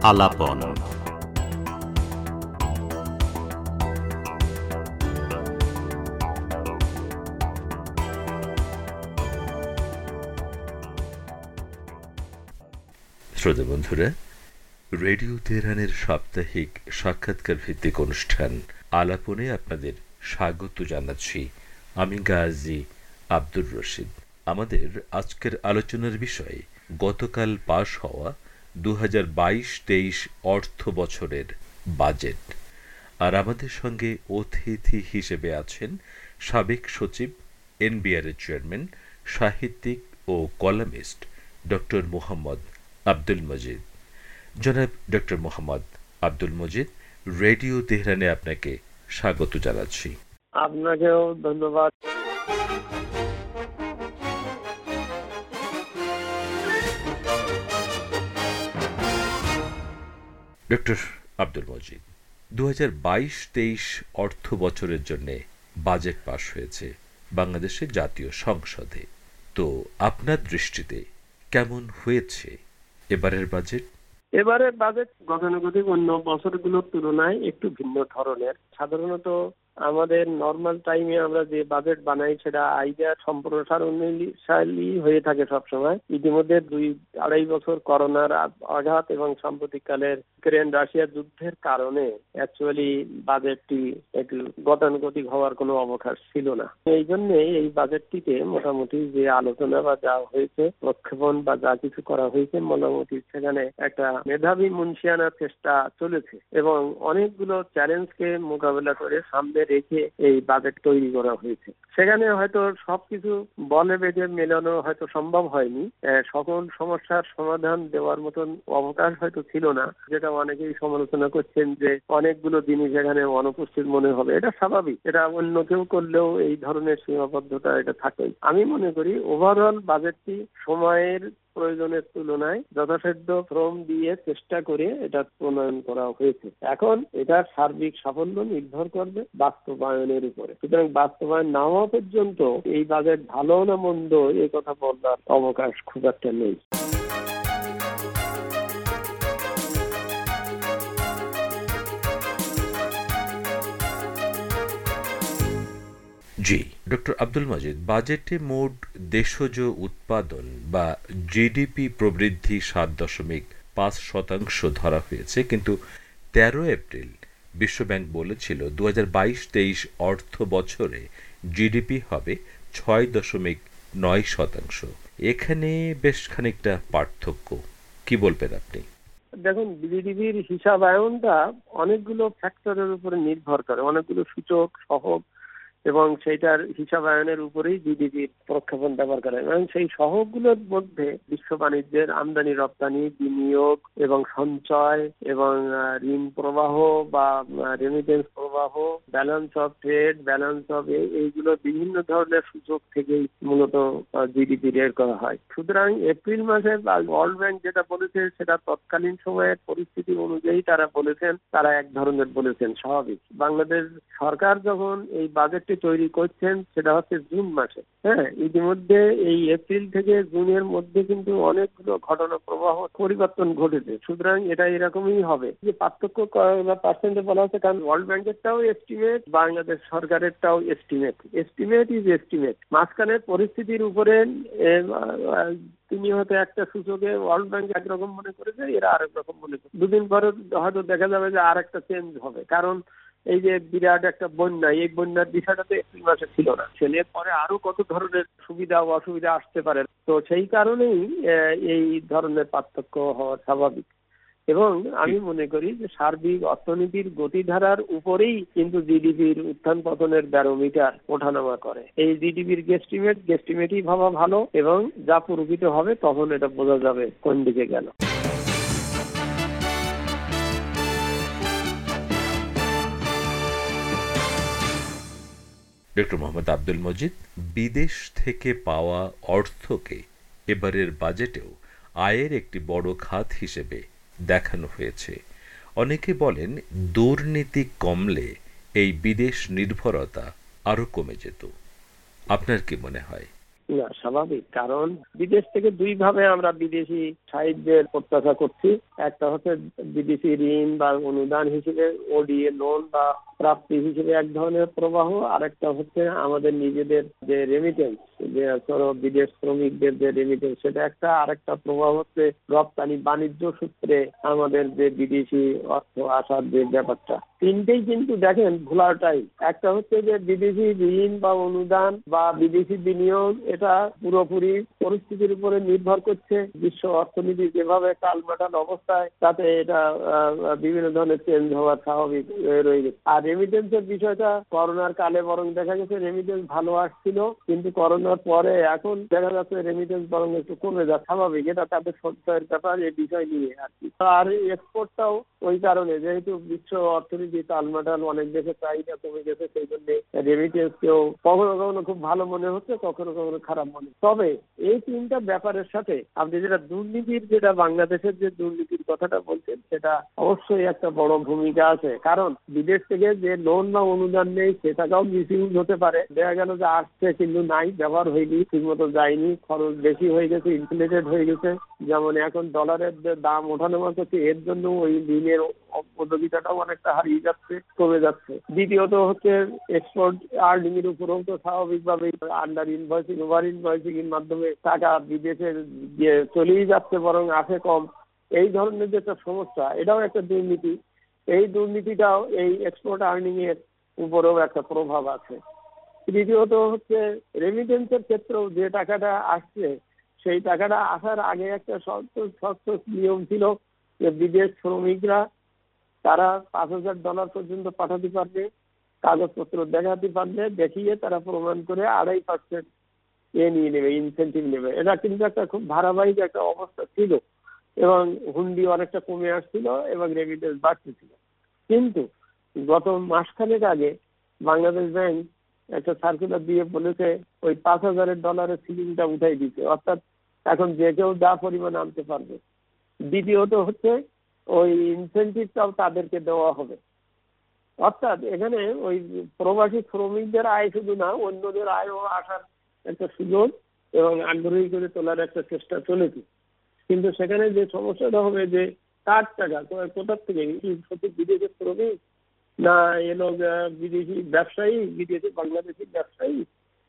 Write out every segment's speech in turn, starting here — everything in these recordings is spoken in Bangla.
আলাপন। শ্রোতা বন্ধুরা, রেডিও তেহরানের সাপ্তাহিক সাক্ষাৎকার ভিত্তিক অনুষ্ঠান আলাপনে আপনাদের স্বাগত জানাচ্ছি। আমি গাজী আব্দুর রশিদ। আমাদের আজকের আলোচনার বিষয় গতকাল পাশ হওয়া 2022-23 অর্থ বছরের বাজেট। আর আমাদের সঙ্গে অতিথি হিসেবে আছেন সাবেক সচিব, এনবিআর এর চেয়ারম্যান, সাহিত্যিক ও কলামিস্ট ডক্টর মোহাম্মদ আব্দুল মজিদ। জনাব ডক্টর মোহাম্মদ আব্দুল মজিদ, রেডিও তেহরানে আপনাকে স্বাগত জানাচ্ছি। আপনাকেও ধন্যবাদ। ডক্টর আব্দুল মজিদ, 2022-23 অর্থ বছরের জন্য বাজেট পাশ হয়েছে বাংলাদেশের জাতীয় সংসদে। তো আপনার দৃষ্টিতে কেমন হয়েছে এবারের বাজেট? এবারের বাজেট গতানুগতিক অন্য বছরগুলোর তুলনায় একটু ভিন্ন ধরনের। সাধারণত আমাদের নর্মাল টাইমে আমরা যে বাজেট বানাই সেটা আইডিয়া সম্প্রসারণশালী হয়ে থাকে সবসময়। ইতিমধ্যে 2-2.5 বছর করোনার আঘাত এবং সাম্প্রতিককালের ইউক্রেন রাশিয়া যুদ্ধের কারণে অ্যাকচুয়ালি বাজেটটি একটু গতানুগতিক হওয়ার কোনো অবকাশ ছিল না। এই জন্য এই বাজেটটিতে মোটামুটি যে আলোচনা বা যা হয়েছে, প্রক্ষেপণ বা যা কিছু করা হয়েছে, মোটামুটি সেখানে একটা মেধাবী মুন্সিয়ানার চেষ্টা চলেছে এবং অনেকগুলো চ্যালেঞ্জকে মোকাবেলা করে সামনে রেখে এই বাজেট তৈরি করা হয়েছে। সেখানে হয়তো সবকিছু বলে বেঁধে মেলানো হয়তো সম্ভব হয়নি, সকল সমস্যার সমাধান দেওয়ার মতন অবকাশ হয়তো ছিল না, যেটা অনেকেই সমালোচনা করছেন যে অনেকগুলো জিনিস এখানে অনুপস্থিত মনে হবে। এটা স্বাভাবিক, এটা অন্য কেউ করলেও এই ধরনের সীমাবদ্ধতা এটা থাকেই। আমি মনে করি ওভারঅল বাজেটটি সময়ের প্রয়োজনের তুলনায় যথাসাধ্য শ্রম দিয়ে চেষ্টা করে এটা প্রণয়ন করা হয়েছে। এখন এটার সার্বিক সাফল্য নির্ভর করবে বাস্তবায়নের উপরে। সুতরাং বাস্তবায়ন না হওয়া পর্যন্ত এই বাজেট ভালো না মন্দ এই কথা বলার অবকাশ খুব একটা নেই। জি ডক্টর আব্দুল মজিদ, বাজেটে মোট দেশজ উৎপাদন বা জিডিপি প্রবৃদ্ধি 7.5% ধরা হয়েছে, কিন্তু 13 এপ্রিল বিশ্বব্যাংক বলেছিল 2022-23 অর্থ বছরে জিডিপি হবে 6.9%। এখানে বেশ খানিকটা পার্থক্য, কি বলবেন আপনি? দেখুন, জিডিপির হিসাবায়নটা অনেকগুলো ফ্যাক্টরের উপরে নির্ভর করে, অনেকগুলো সূচক সহগ, এবং সেইটার হিসাবায়নের উপরেই জিডিপির প্রক্ষেপণ ব্যবহার করে। এবং সেই সহগগুলোর মধ্যে বিশ্ব বাণিজ্যের আমদানি রপ্তানি, বিনিয়োগ এবং সঞ্চয় এবং ঋণ প্রবাহ বা রেমিটেন্স প্রবাহ, balance of trade, balance of এইগুলো বিভিন্ন ধরনের সূচক থেকেই মূলত জিডিপি বের করা হয়। সুতরাং এপ্রিল মাসে ওয়ার্ল্ড ব্যাংক যেটা বলেছে সেটা তৎকালীন সময়ের পরিস্থিতি অনুযায়ী তারা বলেছেন, তারা এক ধরনের বলেছেন, স্বাভাবিক। বাংলাদেশ সরকার যখন এই বাজেটটি তৈরি করছেন সেটা হচ্ছে জুন মাসে। ইতিমধ্যে এই এপ্রিল থেকে জুনের মধ্যে কিন্তু অনেকগুলো ঘটনা প্রবাহ পরিবর্তন ঘটেছে। সুতরাং এটা এরকমই হবে। যে পার্থক্য বা পার্সেন্টে বলা হচ্ছে, কারণ ওয়ার্ল্ড ব্যাংকেরটাও এস্টিমেট, বাংলাদেশ সরকারেরটাও এস্টিমেট। Estimate is estimate. মাঝখানের পরিস্থিতির উপরে তিনি হয়তো একটা সূচকে ওয়ার্ল্ড ব্যাংক একরকম মনে করেছে, এরা আরেক রকম মনে করে। দুদিন পরে হয়তো দেখা যাবে যে আর একটা চেঞ্জ হবে। কারণ এই যে বিরাট একটা বন্যা, এই বন্যার বিষয়টা তো এপ্রিল মাসে ছিল না। ছেলে পরে আরো কত ধরনের সুবিধা ও অসুবিধা আসতে পারে। তো সেই কারণেই এই ধরনের পার্থক্য হওয়া স্বাভাবিক। এবং আমি মনে করি যে সার্বিক অর্থনীতির গতিধারার উপরেই কিন্তু জিডিপির উত্থান পতনের ব্যারোমিটার ওঠানামা করে। এই জিডিপির গেস্টিমেটই ভাবা ভালো, এবং যা প্রকৃত হবে তখন এটা বোঝা যাবে কোন দিকে গেল। ডক্টর মোহাম্মদ আব্দুল মজিদ, বিদেশ থেকে পাওয়া অর্থকে এবারের বাজেটেও আয়ের একটি বড় খাত হিসেবে দেখানো হয়েছে। অনেকে বলেন দুর্নীতি কমলে এই বিদেশ নির্ভরতা আরো কমে যেত। আপনার কি মনে হয়? না, স্বাভাবিক। কারণ বিদেশ থেকে দুই ভাবে আমরা বিদেশি সাহায্যের প্রত্যাশা করছি। একটা হচ্ছে বিদেশি ঋণ বা অনুদান হিসেবে ওডিএ লোন বা প্রাপ্তি হিসেবে এক ধরনের প্রবাহ, আরেকটা হচ্ছে আমাদের নিজেদের যে রেমিটেন্স, যে বিদেশ শ্রমিকদের যে রেমিটেন্স, সেটা একটা। আরেকটা প্রবাহ হচ্ছে রপ্তানি বাণিজ্য সূত্রে আমাদের যে বিদেশি অর্থ আসার যে ব্যাপারটা। তিনটেই কিন্তু দেখেন ভোলাটাই। একটা হচ্ছে যে বিদেশি ঋণ বা অনুদান বা বিদেশি বিনিয়োগ, এটা পুরোপুরি পরিস্থিতির উপরে নির্ভর করছে। বিশ্ব অর্থনীতি যেভাবে টালমাটাল অবস্থায়, তাতে এটা বিভিন্ন ধরনের চেঞ্জ হওয়ার স্বাভাবিক রয়ে গেছে। আর রেমিটেন্সের বিষয়টা করোনার কালে বরং দেখা গেছে রেমিটেন্স ভালো আসছিল, কিন্তু করোনার পরে এখন দেখা যাচ্ছে রেমিটেন্স বরং একটু কমে যাচ্ছে। স্বাভাবিক, এটা তাদের সঞ্চয়ের ব্যাপার, এই বিষয় নিয়ে আর কি। আর এক্সপোর্টটাও ওই কারণে, যেহেতু বিশ্ব অর্থনীতি টালমাটাল, অনেক দেশের চাহিদা কমে গেছে, সেই জন্য রেমিটেন্সকেও কখনো কখনো খুব ভালো মনে হচ্ছে, কখনো কখনো খারাপ মনে। তবে এই তিনটা ব্যাপারের সাথে আপনি যেটা দুর্নীতির, যেটা বাংলাদেশের যে দুর্নীতির কথাটা বলছেন, সেটা অবশ্যই একটা বড় ভূমিকা আছে। কারণ বিদেশ থেকে যে লোন বা অনুদান নেই, সে টাকাও মিসইউজ হতে পারে। দেখা গেল যে আসছে কিন্তু নাই, ব্যবহার হয়নি, ঠিক মতো যায়নি, খরচ বেশি হয়ে গেছে, ইনফ্লেটেড হয়ে গেছে। যেমন এখন ডলারের যে দাম ওঠানামা করছে, এর জন্য ওই ঋণের উপযোগিতাটাও অনেকটা হারিয়ে যাচ্ছে, কমে যাচ্ছে। দ্বিতীয়ত হচ্ছে এক্সপোর্ট আর্নিং এর উপরেও তো স্বাভাবিকভাবেই আন্ডার ইনভয়েসিং, ওভার ইনভয়েসিং এর মাধ্যমে টাকা বিদেশে চলেই যাচ্ছে, বরং আসে কম। এই ধরনের যে একটা সমস্যা, এটাও একটা দুর্নীতি। এই দুর্নীতিটাও এই এক্সপোর্ট আর্নিং এর উপরেও একটা প্রভাব আছে। তৃতীয়ত হচ্ছে রেমিটেন্সের ক্ষেত্রেও যে টাকাটা আসছে, সেই টাকাটা আসার আগে একটা শর্ত নিয়ম ছিল যে বিদেশ শ্রমিকরা তারা $5,000 পর্যন্ত পাঠাতে পারবে, কাগজপত্র দেখাতে পারবে, দেখিয়ে তারা প্রমাণ করে 2.5% নিয়ে নেবে, ইনসেন্টিভ নেবে। এটা কিন্তু একটা খুব ধারাবাহিক একটা অবস্থা ছিল, এবং হুন্ডি অনেকটা কমে আসছিল এবং রেমিটেন্স বাড়তেছিল। কিন্তু গত মাসখানেক আগে বাংলাদেশ ব্যাংক একটা সার্কুলার দিয়ে বলেছে ওই $5,000 সিলিংটা উঠাই দিতে, অর্থাৎ এখন যে কেউ যা পরিমাণ আনতে পারবে। দ্বিতীয়ত হচ্ছে ওই ইনসেন্টিভটাও তাদেরকে দেওয়া হবে। অর্থাৎ এখানে ওই প্রবাসী শ্রমিকদের আয় শুধু না, অন্যদের আয়ও আসার একটা সুযোগ এবং আগ্রহী করে তোলার একটা চেষ্টা চলেছে। কিন্তু সেখানে যে সমস্যাটা হবে যে কার টাকা কোথার থেকে, সত্যি বিদেশের শ্রমিক, না এলো বিদেশি ব্যবসায়ী, বিদেশি বাংলাদেশি ব্যবসায়ী,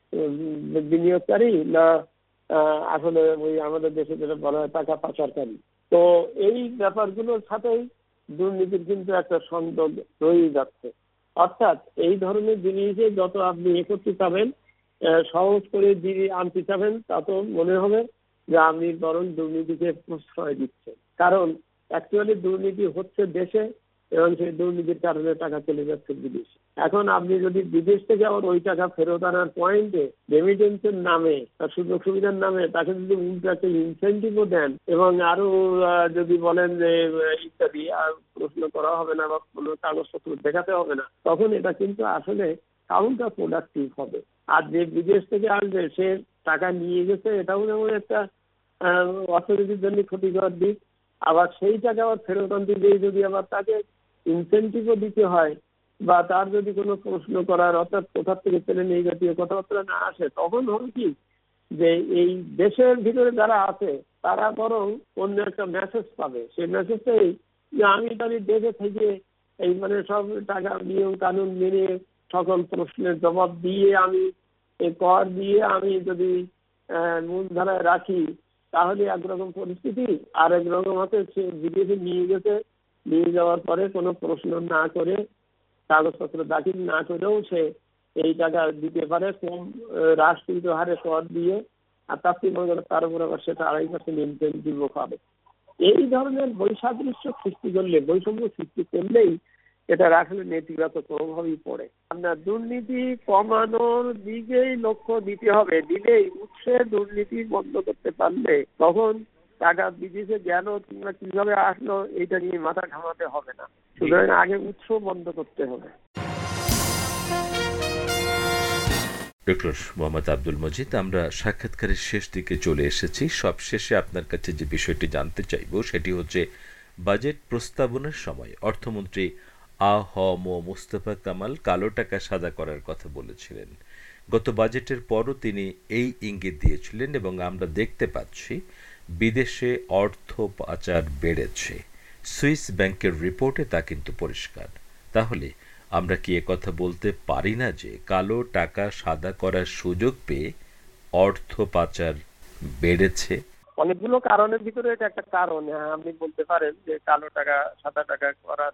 বিনিয়োগকারী, না আসলে ওই আমাদের দেশে যেটা বলা হয় টাকা পাচারকারী। তো এই ব্যাপারগুলোর সাথেই দুর্নীতির কিন্তু একটা সংযোগ রয়ে যাচ্ছে। অর্থাৎ এই ধরনের জিনিসে যত আপনি একত্রিত পাবেন, সহজ করে যিনি আনতে চাবেন, তত মনে হবে যে আপনি বরং দুর্নীতিকে প্রশ্রয় দিচ্ছেন। কারণ অ্যাকচুয়ালি দুর্নীতি হচ্ছে দেশে, এবং সেই দুর্নীতির কারণে টাকা চলে যাচ্ছে বিদেশে। এখন আপনি যদি বিদেশ থেকে আবার ওই টাকা ফেরত আনার পয়েন্টে রেমিটেন্সের নামে, সুযোগ সুবিধার নামে তাকে যদি উল্টো একটা ইনসেন্টিভও দেন, এবং আরো যদি বলেন যে ইত্যাদি, আর প্রশ্ন করা হবে না বা কোনো কাগজপত্র দেখাতে হবে না, তখন এটা কিন্তু আসলে কাউন্টার প্রোডাক্টিভ হবে। আর যে বিদেশ থেকে আসবে সে টাকা নিয়ে গেছে, এটাও যেমন একটা অর্থনীতির জন্য ক্ষতিকর দিক। আবার সেই টাকা আবার ফেরত আনতে গিয়ে যদি আবার তাকে ইনসেন্টিভও দিতে হয়, বা তার যদি কোনো প্রশ্ন করার, অর্থাৎ কোথার থেকে পেলেন এই জাতীয় কথাবার্তা না আসে, তখন হবে কি যে এই দেশের ভিতরে যারা আছে তারা বরং অন্য একটা মেসেজ পাবে। সেই মেসেজটাই যে আমি দেশে থেকে এই মানে সব টাকা নিয়ম কানুন মেনে সকল প্রশ্নের জবাব দিয়ে, আমি কর দিয়ে আমি যদি মূলধারায় রাখি, তাহলে একরকম পরিস্থিতি। আর একরকম আছে সে বিদেশে নিয়ে গেছে, নিয়ে যাওয়ার পরে কোনো প্রশ্ন না করে, কাগজপত্র দাখিল না করেও সে এই টাকা দিতে পারে কম রাষ্ট্রীয় হারে কর দিয়ে, আর তার তার উপর আবার সেটা 2.5% ইনসেন্টিভ পাবে। এই ধরনের বৈসাদৃশ্য সৃষ্টি করলে, বৈষম্য সৃষ্টি করলেই এটা আসলে নেতিবাচক প্রভাবই পড়ে। আপনার দুর্নীতি কমানোর দিকেই লক্ষ্য দিতে হবে। দিলেই উৎসে দুর্নীতি বন্ধ করতে পারলে তখন টাকা বিদেশে গেল কিংবা কিভাবে আসলো এটা নিয়ে মাথা ঘামাতে হবে না। সুতরাং আগে উৎস বন্ধ করতে হবে। ডক্টর মোহাম্মদ আব্দুল মজিদ, আমরা সাক্ষাৎকারের শেষ দিকে চলে এসেছি। সব শেষে আপনার কাছে যে বিষয়টি জানতে চাইব সেটি হচ্ছে, বাজেট প্রস্তাবনার সময় অর্থমন্ত্রী আ হ ম মুস্তফা কামাল কালো টাকা সাদা করার কথা বলেছিলেন, গত বাজেটের পরও তিনি এই ইঙ্গিত দিয়েছিলেন এবং আমরা দেখতে পাচ্ছি বিদেশে অর্থ পাচার বেড়েছে। সুইস ব্যাংকের রিপোর্টে তা কিন্তু পরিষ্কার। তাহলে আমরা কি কথা বলতে পারি না যে কালো টাকা সাদা করার সুযোগ পেয়ে অর্থ পাচার বেড়েছে? অনেকগুলো কারণের ভিতরে এটা একটা কারণ। আপনি বলতে পারেন যে কালো টাকা সাদা টাকা করার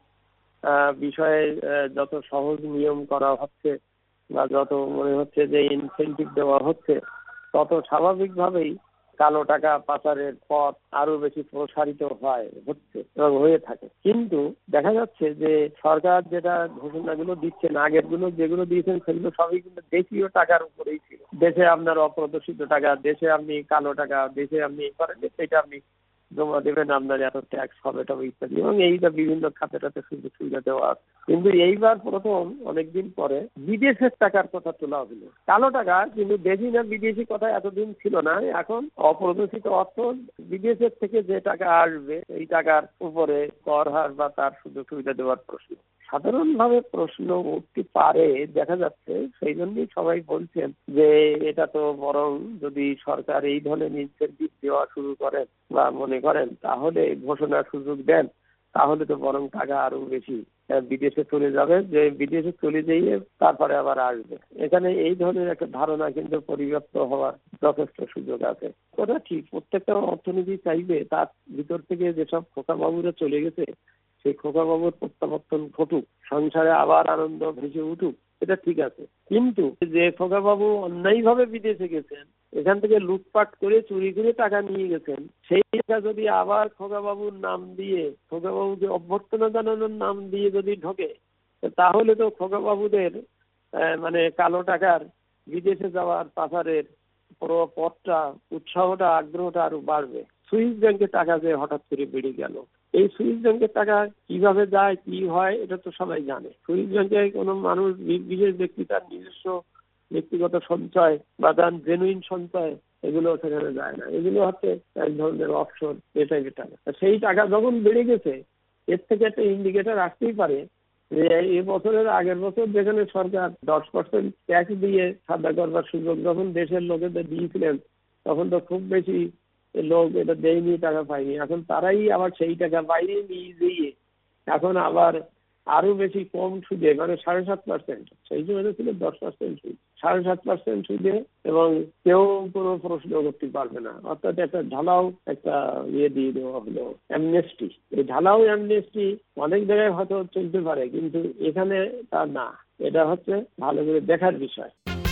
বিষয়ে যত সহজ নিয়ম করা হচ্ছে বা যত মনে হচ্ছে যে ইনসেন্টিভ দেওয়া হচ্ছে, তত স্বাভাবিকভাবেই কালো টাকা পাচারের পথ আরো বেশি প্রসারিত হচ্ছে এবং হয়ে থাকে। কিন্তু দেখা যাচ্ছে যে সরকার যেটা ঘোষণাগুলো দিচ্ছেন, আগের গুলো যেগুলো দিয়েছেন সেগুলো সবই কিন্তু দেশীয় টাকার উপরেই ছিল। দেশে আপনার অপ্রদর্শিত টাকা, দেশে আপনি কালো টাকা, দেশে আপনি করেন সেটা আপনি জমা দেবেন, আপনার এত ট্যাক্স হবে তবে ইত্যাদি, এবং এইটা বিভিন্ন খাতে সুযোগ সুবিধা দেওয়া আছে। কিন্তু এইবার প্রথম অনেকদিন পরে বিদেশের টাকার কথা তোলা হলো। কালো টাকা কিন্তু দেশি না বিদেশি কথা এতদিন ছিল না। এখন অপ্রদর্শিত অর্থ বিদেশের থেকে যে টাকা আসবে এই টাকার উপরে কর হার বা তার সুযোগ সুবিধা দেওয়ার প্রশ্ন সাধারণভাবে প্রশ্ন উঠতে পারে দেখা যাচ্ছে। সেই জন্যই সবাই বলছেন যে এটা তো বরং যদি সরকার এই ধরনের ইনসেন্টিভ দেওয়া শুরু করেন বা মনে করেন, তাহলে ঘোষণার সুযোগ দেন, তাহলে তো বরং টাকা আরো বেশি বিদেশে চলে যাবে, যে বিদেশে চলে যেয়ে তারপরে আবার আসবে। এখানে এই ধরনের একটা ধারণা কিন্তু পরিব্যাপ্ত হওয়ার যথেষ্ট সুযোগ আছে। ওটা ঠিক, প্রত্যেকটা অর্থনীতি চাইবে তার ভিতর থেকে যেসব খোকাবাবুরা চলে গেছে সেই খোকাবাবুর প্রত্যাবর্তন ঘটুক, সংসারে আবার আনন্দ ভেসে উঠুক, এটা ঠিক আছে। কিন্তু যে খোকাবাবু অন্যায়ভাবে বিদেশে গেছেন, এখান থেকে লুটপাট করে চুরি করে টাকা নিয়ে গেছেন, সেই টাকা যদি আবার খোকাবাবুর নাম দিয়ে, খোকাবাবুকে অভ্যর্থনা জানানোর নাম দিয়ে যদি ঢোকে, তাহলে তো খোকাবাবুদের মানে কালো টাকার বিদেশে যাওয়ার পাচারের পুরো পথটা, উৎসাহটা, আগ্রহটা আরো বাড়বে। সুইস ব্যাংকে টাকা যে হঠাৎ করে বেড়ে গেল, এই সুইস ব্যাংকের টাকা কিভাবে যায় কি হয় এটা তো সবাই জানে। সুইস ব্যাংকে কোনো মানুষ বিশেষ ব্যক্তি তার নিজস্ব ব্যক্তিগত সঞ্চয় বা তার জেনুইন সঞ্চয় এগুলো সেখানে যায় না, এগুলো হচ্ছে এক ধরনের অফশোর এই টাইপের টাকা। সেই টাকা যখন বেড়ে গেছে, এর থেকে একটা ইন্ডিকেটর আসতেই পারে যে এই বছরের আগের বছর যেখানে সরকার 10% ট্যাক্স দিয়ে সাদা করবার সুযোগ যখন দেশের লোকেদের দিয়েছিলেন, তখন তো খুব বেশি লোক এটা দেয়নি, টাকা পায়নি। এখন তারাই আবার সেই টাকা বাইরে নিয়ে দিয়ে এখন আবার আরো বেশি কম সুদে, মানে 7.5%, সেই সময় ছিল 10% সুদ, 7.5% সুদে, এবং কেউ কোনো প্রশ্ন করতে পারবে না। অর্থাৎ একটা ঢালাও একটা দিয়ে দেওয়া হলো, অ্যামনেস্টি। এই ঢালাও অ্যামনেস্টি অনেক জায়গায় হয়তো চলতে পারে, কিন্তু এখানে তা না। এটা হচ্ছে ভালো করে দেখার বিষয়।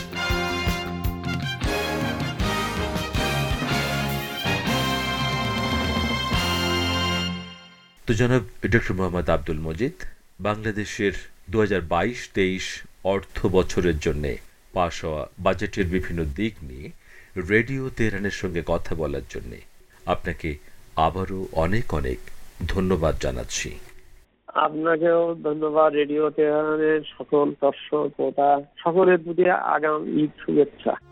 তো জনাব ডক্টর মোহাম্মদ আব্দুল মজিদ, বাংলাদেশের 2022-23 অর্থ বছরের জন্য পাশ হওয়া বাজেটের বিভিন্ন দিক নিয়ে রেডিও তেহরানের সঙ্গে কথা বলার জন্য আপনাকে আবারও অনেক অনেক ধন্যবাদ জানাচ্ছি। আপনাকেও ধন্যবাদ। রেডিও তেহরানের সকল দর্শক শ্রোতা সকলের প্রতি আগাম ঈদ শুভেচ্ছা।